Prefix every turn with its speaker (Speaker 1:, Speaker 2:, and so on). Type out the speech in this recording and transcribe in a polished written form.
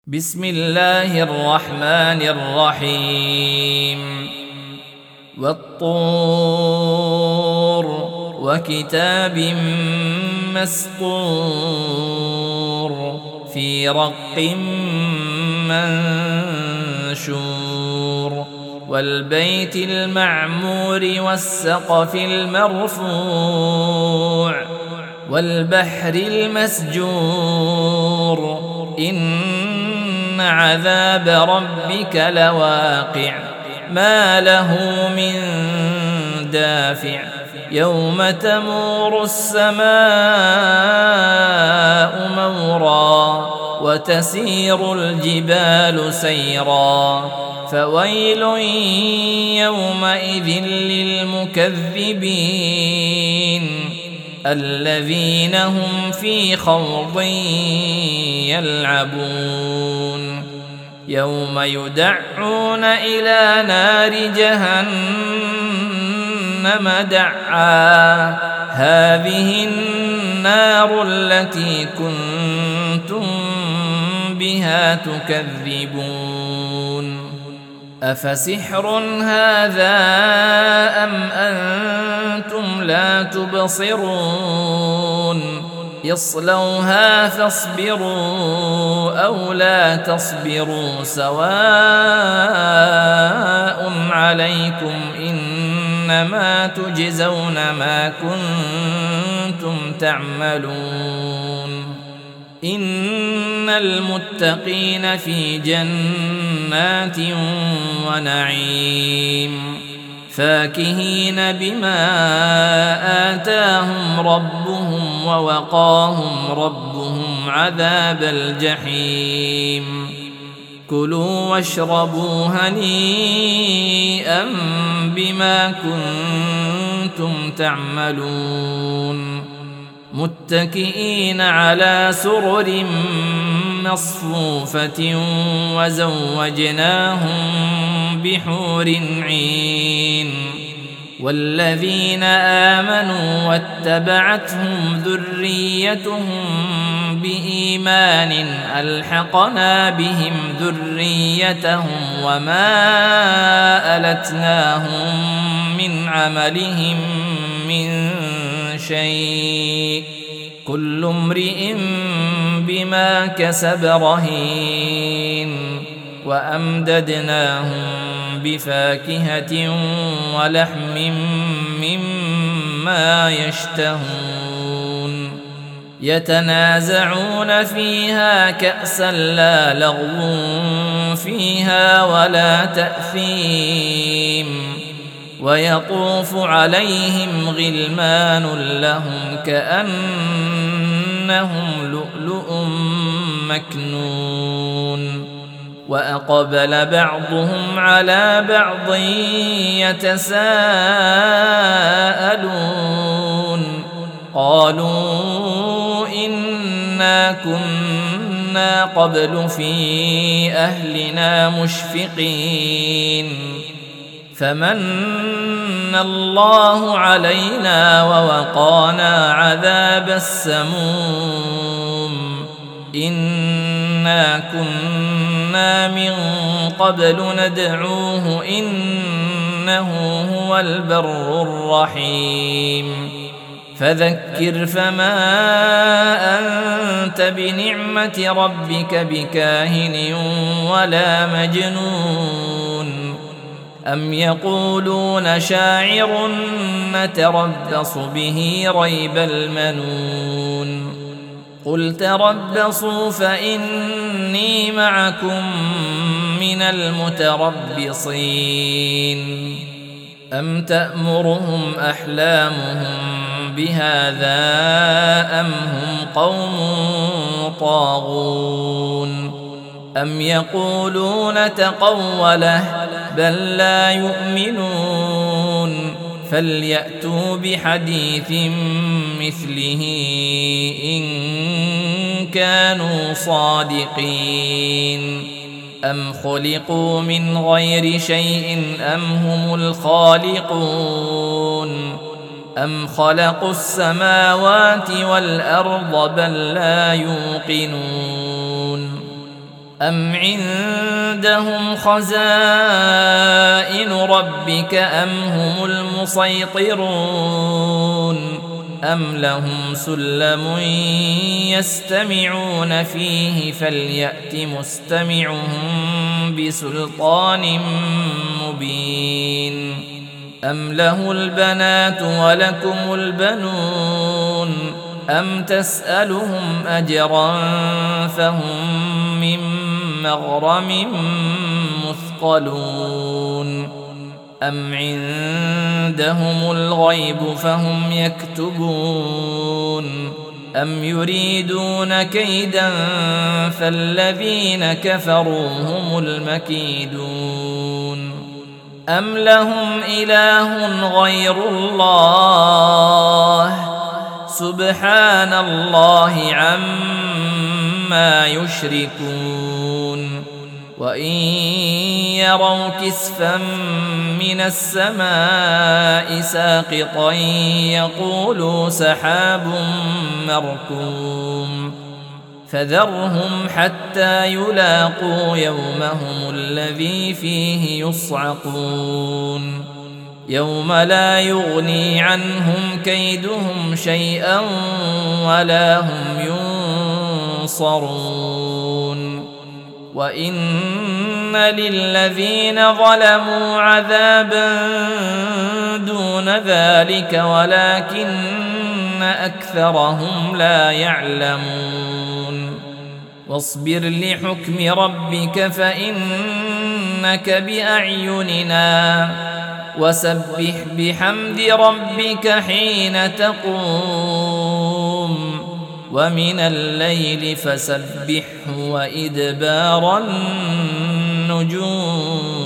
Speaker 1: بسم الله الرحمن الرحيم والطور وكتاب مسطور في رق منشور والبيت المعمور والسقف المرفوع والبحر المسجور إن عذاب ربك لواقع ما له من دافع يوم تمور السماء مورا وتسير الجبال سيرا فويل يومئذ للمكذبين الذين هم في خوض يلعبون يوم يدعون إلى نار جهنم دعا هذه النار التي كنتم بها تكذبون أفسحر هذا أم أنتم لا تبصرون اصلوها فاصبروا أو لا تصبروا سواء عليكم إنما تجزون ما كنتم تعملون إن المتقين في جنات ونعيم فاكهين بما آتاهم ربهم ووقاهم ربهم عذاب الجحيم كلوا واشربوا هنيئا بما كنتم تعملون متكئين على سرر مصفوفة وزوجناهم بحور عين والذين آمنوا واتبعتهم ذريتهم بإيمان ألحقنا بهم ذريتهم وما ألتناهم من عملهم من شيء كل امرئ بما كسب رهين وأمددناهم بفاكهة ولحم مما يشتهون يتنازعون فيها كأسا لا لغو فيها ولا تأثيم ويطوف عليهم غلمان لهم كأنهم لؤلؤ مكنون وأقبل بعضهم على بعض يتساءلون قالوا إنا كنا قبل في أهلنا مشفقين فمن الله علينا ووقانا عذاب السموم إنا كنا من قبل ندعوه إنه هو البر الرحيم فذكر فما أنت بنعمة ربك بكاهن ولا مجنون أم يقولون شاعر نتربص به ريب المنون قل تربصوا فإني معكم من المتربصين أم تأمرهم أحلامهم بهذا أم هم قوم طاغون أم يقولون تقوله بل لا يؤمنون فليأتوا بحديث مثله إن كانوا صادقين أم خلقوا من غير شيء أم هم الخالقون أم خلقوا السماوات والأرض بل لا يوقنون أم عندهم خزائن ربك أم هم المسيطرون أم لهم سلم يستمعون فيه فليأت مستمعهم بسلطان مبين أم له البنات ولكم البنون أم تسألهم أجرا فهم من مغرم مثقلون أم عندهم الغيب فهم يكتبون أم يريدون كيدا فالذين كفروا هم المكيدون أم لهم إله غير الله سبحان الله عما يشركون وإن يروا كسفا من السماء ساقطا يقولوا سحاب مركوم فذرهم حتى يلاقوا يومهم الذي فيه يصعقون يوم لا يغني عنهم كيدهم شيئا ولا هم ينصرون وإن للذين ظلموا عذابا دون ذلك ولكن أكثرهم لا يعلمون واصبر لحكم ربك فإنك بأعيننا وسبح بحمد ربك حين تقوم ومن الليل فسبحه وإدبار النجوم